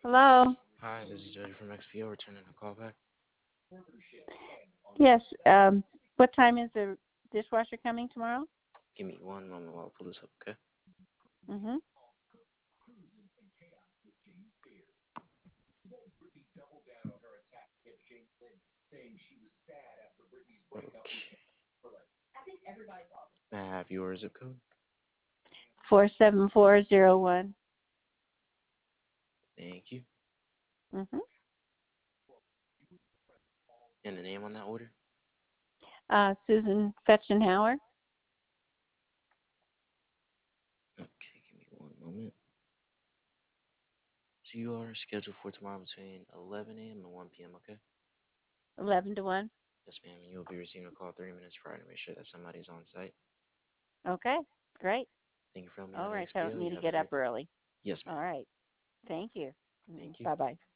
Hello. Hi, this is Jody from XPO returning a call back. Yes. What time is the dishwasher coming tomorrow? Give me one moment while I pull this up, okay? Mhm. Okay. May I have your zip code? 47401. Thank you. Mhm. And the name on that order? Susan Fetchenhauer. Okay, give me one moment. So you are scheduled for tomorrow between 11 a.m. and 1 p.m., okay? 11 to 1. Yes, ma'am. And you'll be receiving a call 30 minutes prior to make sure that somebody's on site. Okay. Great. Thank you for helping me All out at right. So I don't XPO. need You to have a get up great day. early. Yes, ma'am. All right. Thank you. Thank you. Bye bye.